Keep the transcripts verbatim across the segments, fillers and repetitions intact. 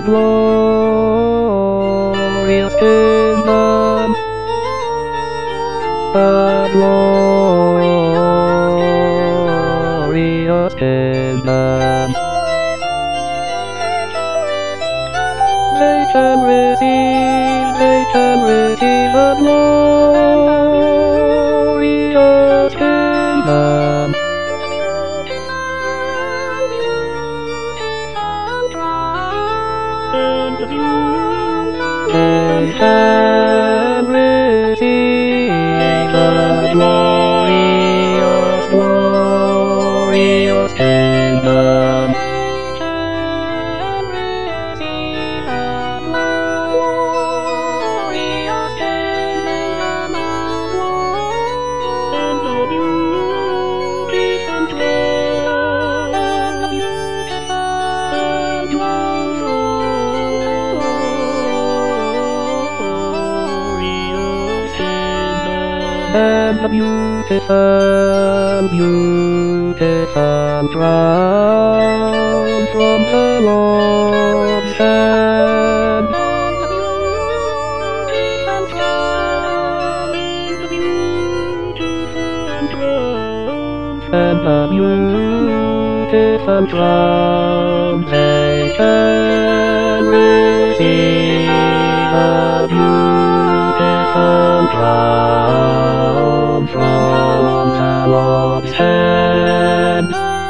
glorious kingdom, the glorious kingdom. They can receive, they can receive the glorious kingdom. They can receive the glorious, glorious kingdom. And the beautiful, beautiful crown from the Lord's hand. And the beautiful crown they can receive, the beautiful crown from the Lord's hand.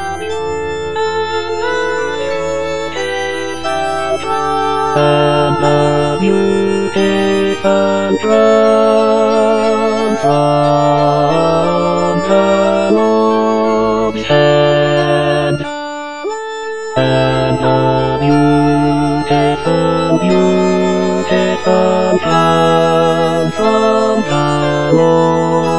And the beautiful crown from the Lord's hand. And the beautiful, beautiful crown from the Lord.